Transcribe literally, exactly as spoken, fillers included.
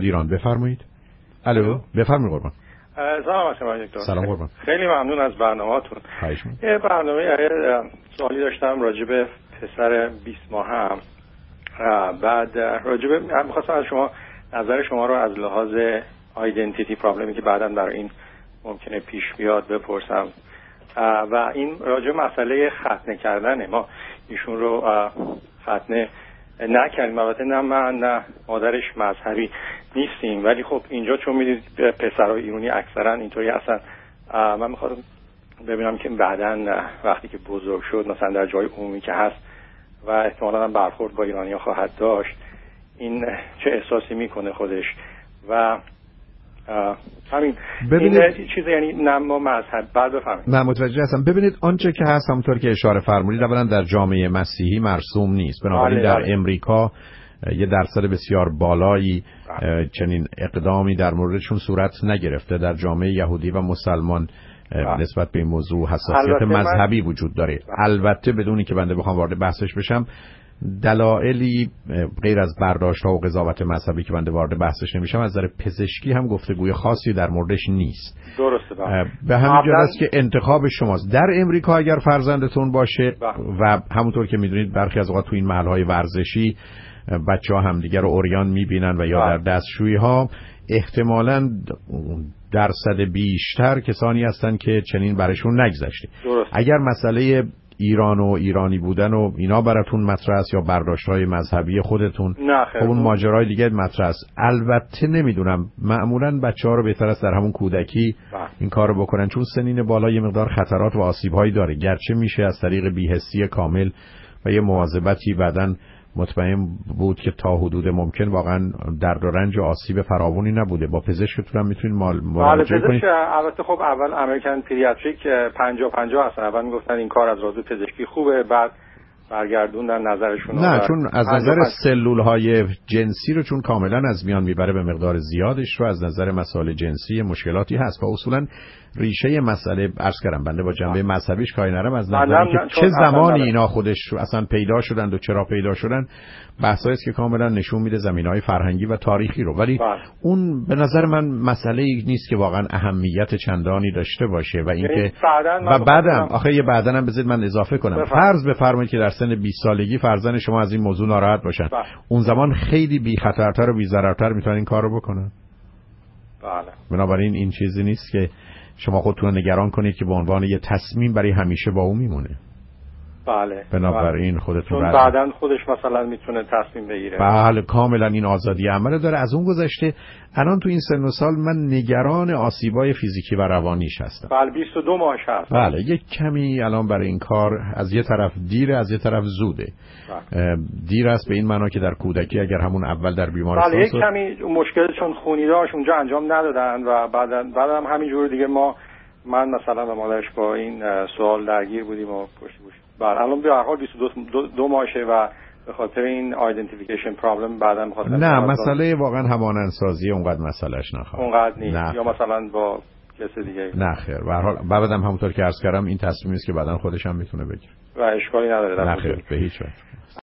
ایران. بفرمایید. الو، بفرمایید قربان. سلام علیکم دکتر. سلام قربان. خیلی ممنون از برنامه‌تون. یه برنامه سوالی داشتم راجع به پسر بیست ماهه‌ام. بعد راجع به می‌خواستم از شما نظر شما رو از لحاظ آیدنتیتی پرابلمی که بعداً برای این ممکنه پیش بیاد بپرسم. و این راجع مسئله ختنه کردنه. ما ایشون رو ختنه نکردیم، البته نه من نه مادرش مذهبی نیستیم، ولی خب اینجا چون میدید پسرای ایرانی اکثرا اینطوری هستن. من میخوام ببینم که بعداً وقتی که بزرگ شد مثلا در جای عمومی که هست و احتمالاً هم برخورد با ایرانی‌ها خواهد داشت، این چه احساسی میکنه خودش. و همین ببینید این چیز یعنی نما مذهب. بعد بفهمید. نه متوجه هستم. ببینید آنچه که هست همونطور که اشاره فرمودید اولا در جامعه مسیحی مرسوم نیست، بنابراین در بله. امریکا یه درصد بسیار بالایی چنین اقدامی در موردشون صورت نگرفته. در جامعه یهودی و مسلمان بله. نسبت به این موضوع حساسیت مذهبی من... وجود داره. بله. البته بدونی که بنده بخوام وارد بحثش بشم، دلایلی غیر از برداشت‌ها و قضاوت مذهبی که بنده وارد بحثش نمیشم، از نظر پزشکی هم گفتگوی خاصی در موردش نیست. درسته. بله. به همین جهت است که انتخاب شماست. در امریکا اگر فرزندتون باشه بله. و همونطور که میدونید برخی از اوقات تو این محل‌های ورزشی بچه‌ها همدیگر رو عریان می‌بینن و یا بله. در دستشویی‌ها، احتمالاً درصد بیشتر کسانی هستن که چنین برشون نگذشته. اگر مسئله ایران و ایرانی بودن و اینا براتون مطرح است یا برداشت‌های مذهبی خودتون، خب اون ماجرای دیگه مطرح است. البته نمیدونم، معمولاً بچه‌ها رو بهتر است در همون کودکی بله. این کارو بکنن، چون سنین بالا یه مقدار خطرات و آسیب‌هایی داره، گرچه میشه از طریق بی‌حسی کامل و یه مواظبتی بعداً مطمئن بود که تا حدود ممکن واقعا درد و رنج و آسیب فراوانی نبوده. با پزشکتون هم میتونید مراجعه کنید. البته خب اول امریکن پدیاتریک پنجاه پنجاه هستن، اول میگفتن این کار از لحاظ پزشکی خوبه، بعد برگردوندن نظرشون. نه چون از نظر سلول‌های جنسی رو چون کاملا از میان میبره به مقدار زیادش رو، از نظر مسائل جنسی مشکلاتی هست و اصولا ریشه مسئله عرض کردم بنده با جنبه مذهبیش کاری ندارم، از نظر که چه زمانی اینا خودش اصلا پیدا شدند و چرا پیدا شدن بحثایی است که کاملا نشون میده زمینه‌های فرهنگی و تاریخی رو، ولی بله. اون به نظر من مسئله‌ای نیست که واقعا اهمیت چندانی داشته باشه و اینکه و بعدم آخه یه بعدن هم بذارید من اضافه کنم بفرم. فرض بفرمایید که در سن بیست سالگی فرزند شما از این موضوع ناراحت باشن بله. اون زمان خیلی بی خطرتر و بی ضررتر میتونن این کارو بکنن. بله. بنابراین این چیزی نیست که شما خودتون نگران کنید که به عنوان یه تصمیم برای همیشه با اون میمونه. بله. بنابراین خودتون چون بعداً خودش مثلا میتونه تصمیم بگیره. بله کاملا این آزادی عمل داره. از اون گذشته الان تو این سن و سال من نگران آسیبای فیزیکی و روانیش هستم. بله بیست و دو ماهش هست. بله یک کمی الان برای این کار از یه طرف دیره، از یه طرف زوده. بله. دیر است به این معنا که در کودکی اگر همون اول در بیمارستان بله یک کمی مشکل چون خونی داشت اونجا انجام ندادن و بعداً بعدم همینجور دیگه ما من مثلا به مادرش با این سوال درگیر بودیم و پشت گوش. بله الان به هر حال بیست و دو, دو ماهشه و به خاطر این آیدنتیفیکیشن پرابلم بعداً بخاطر نه مسئله واقعا همانندسازی اونقدر مسئلهش نخواد. اونقدر نیست نه. یا مثلا با کسی دیگه. نه خیر. به هر حال بعدم همونطور که عرض کردم این تصمیمی است که بعداً خودش هم میتونه بگیره. و اشکالی نداره. نه خیر به هیچ وجه.